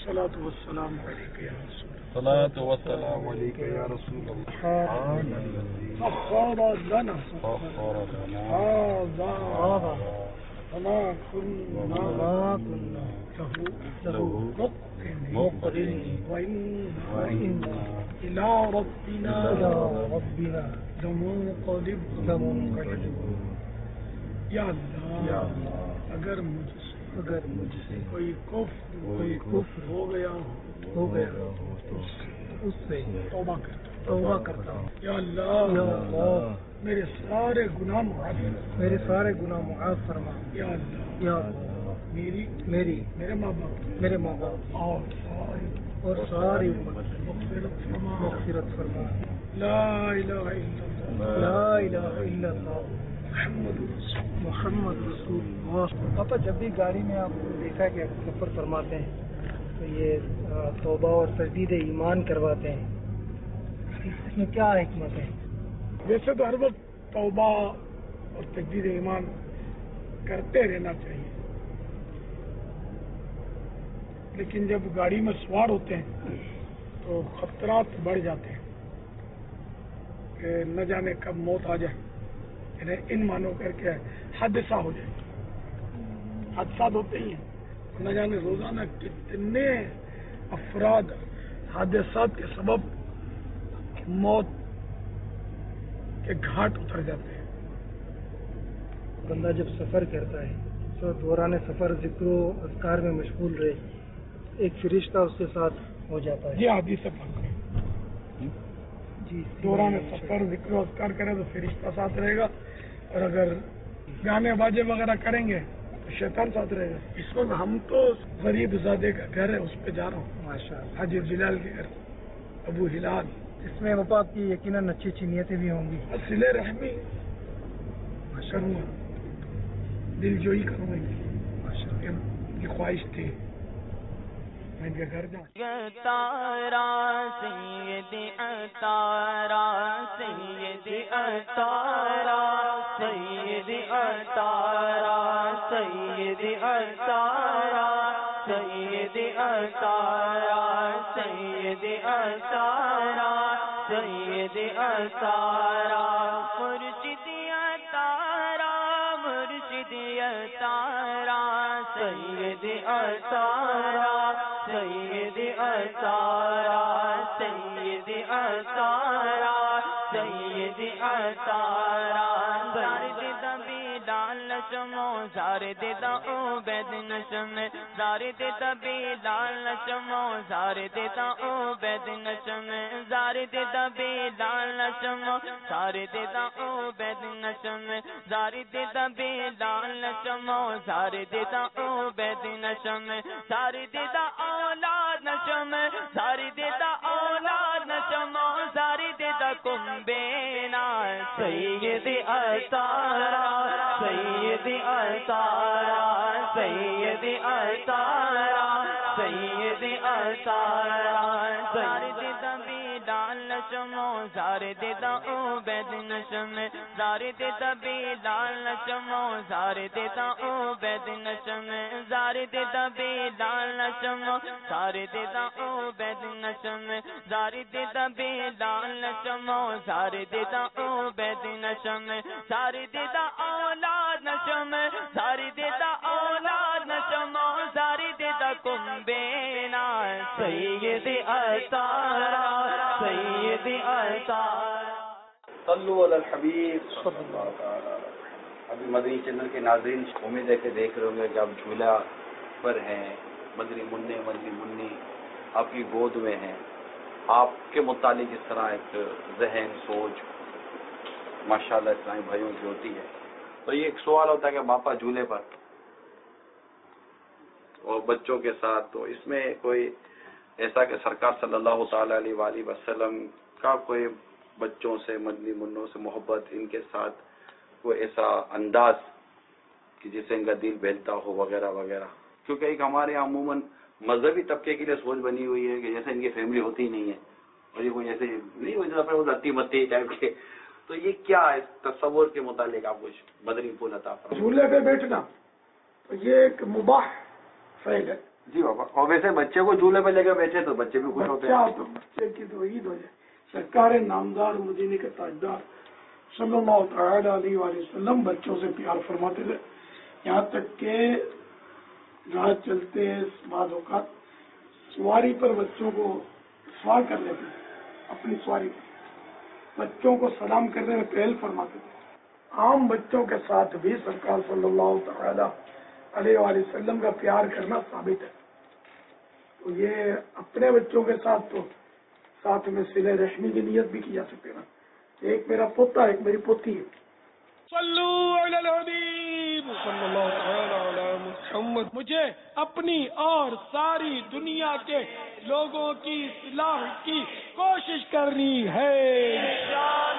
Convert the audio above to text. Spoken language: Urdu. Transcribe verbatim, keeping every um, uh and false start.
الصلاۃ والسلام علیک یا رسول اللہ الصلاۃ والسلام علیک یا رسول اللہ سخر لنا سخر لنا هذا وما كنا له مقرنين وإنا إلى ربنا لمنقلبون. یا اللہ اگر مجھ سے اگر مجھ سے کوئی کفر کوئی کفر ہو گیا ہو گیا اس سے توبہ کرتا توبہ کرتا ہوں. یا اللہ یا اللہ میرے سارے گناہ معاف فرما. میرے سارے گناہ معاف فرما. یا اللہ یا اللہ میری میری میرے ماں باپ میرے ماں باپ اور ساری اور ساری مغفرت فرما. مغفرت فرما. لا الہ الا اللہ لا الہ الا اللہ محمد رسول محمد رسول اللہ. پاپا جب بھی گاڑی میں آپ دیکھا کہ آپ سفر فرماتے ہیں تو یہ توبہ اور تجدید ایمان کرواتے ہیں, اس میں کیا حکمت ہے؟ ویسے تو ہر وقت توبہ اور تجدید ایمان کرتے رہنا چاہیے, لیکن جب گاڑی میں سوار ہوتے ہیں تو خطرات بڑھ جاتے ہیں کہ نہ جانے کب موت آ جائے, یعنی ان مانو کر کے حادثہ ہو جائے. حادثات ہوتے ہی ہیں, نہ جانے روزانہ کتنے افراد حادثات کے سبب موت کے گھاٹ اتر جاتے ہیں. بندہ جب سفر کرتا ہے تو دوران سفر ذکر و اذکار میں مشغول رہے, ایک فرشتہ اس کے ساتھ ہو جاتا ہے. یہ حدیث ہے پاک ہے. جی دوران سفر ذکر و اذکار کرے تو فرشتہ ساتھ رہے گا, اور اگر گانے باجے وغیرہ کریں گے تو شیطان ساتھ رہے گا. اس وقت ہم تو غریب زادے کا گھر ہے, اس پہ جا رہا ہوں, ماشاء اللہ. حاجی جلال کے گھر, ابو ہلال. اس میں پاپا آپ کی یقیناً اچھی اچھی نیتیں بھی ہوں گی. صلہ رحمی کروں گا, دل جوئی کروں گا. ان کی خواہش تھی میں ان کے گھر جاؤں. تارا سیدی اتارا سیدی اتارا سیدی اتارا سیدی اتارا سیدی اتارا سیدی اتارا سیدی اتارا مرشدی اتارا مرشدی اتارا سیدی اتارا سیدی اتارا سیدی اتارا سیدی اتارا زارد دبی ڈال نشمو زارد دا عبید نشم زارد دبی ڈال نشمو زارد دا عبید نشم زارد دبی ڈال نشمو زارد دا عبید نشم زارد دبی ڈال نشمو زارد دا عبید نشم زارد دا اولاد نشم زارد دا اولاد نشم زارد دا کمبینا سیدی اتارا سیدی اتارا سیدی اتارا سیدی اتارا زارد دبی ڈال نشمو زارد دا عبید نشم زارد دبی ڈال نشمو زارد دا عبید نشم زارد دبی ڈال نشمو زارد دا عبید نشم زارد دبی ڈال نشمو زارد دا عبید نشم زارد دا اولاد نشم زارد دا اولاد نشم زارد دا کمبینا سیدی اتارا سیدی اتارا. صلو علی الحبیب صلی اللہ تعالی. ابھی مدنی چینل کے ناظرین امید ہے کہ دیکھ رہے ہوں گے کہ آپ جھولا پر ہیں, مدنی منع مدنی منی آپ کی گود میں ہیں. آپ کے متعلق اس طرح ایک ذہن سوچ ماشاءاللہ اسلامی بھائیوں کی ہوتی ہے, تو یہ ایک سوال ہوتا ہے کہ باپا جھولے پر اور بچوں کے ساتھ, تو اس میں کوئی ایسا کہ سرکار صلی اللہ تعالی علیہ وآلہ وسلم کا کوئی بچوں سے مدنی منوں سے محبت, ان کے ساتھ کوئی ایسا انداز کہ جس سے ان کا دل بہلتا ہو وغیرہ وغیرہ, کیونکہ ایک ہمارے یہاں عموماً مذہبی طبقے کے لیے سوچ بنی ہوئی ہے کہ جیسے ان کی فیملی ہوتی ہی نہیں ہے اور یہ کوئی ایسے نہیں ہوتی رتی متی ٹائپ کے, تو یہ کیا ہے تصور کے متعلق آپ کچھ مدنی پھول عطا فرمائیں. جھولے پہ بیٹھنا تو یہ ایک مباح فعل ہے, جی بابا. اور ویسے بچے کو جھولے پہ لے کے بیٹھے تو بچے بھی خوش ہوتے بچہ ہیں. تو بچے کی تو عید ہو جائے. سرکار نامدار مدینے کے تاجدار صلی اللہ تعالی علیہ وآلہ وسلم بچوں سے پیار فرماتے تھے, یہاں تک کہ راہ چلتے بعض اوقات سواری پر بچوں کو سوار کر لیتے تھے, اپنی سواری پر بچوں کو سلام کرنے میں پہل فرماتے تھے. عام بچوں کے ساتھ بھی سرکار صلی اللہ تعالی علیہ وآلہ وسلم کا پیار کرنا ثابت ہے. تو یہ اپنے بچوں کے ساتھ تو ساتھ میں صلہ رحمی کی نیت بھی کی جا سکتے نا. ایک میرا پوتا ایک میری پوتی ہے. صلو علی الحبیب صلی اللہ تعالی علی محمد. مجھے اپنی اور ساری دنیا کے لوگوں کی اصلاح کی کوشش کرنی ہے.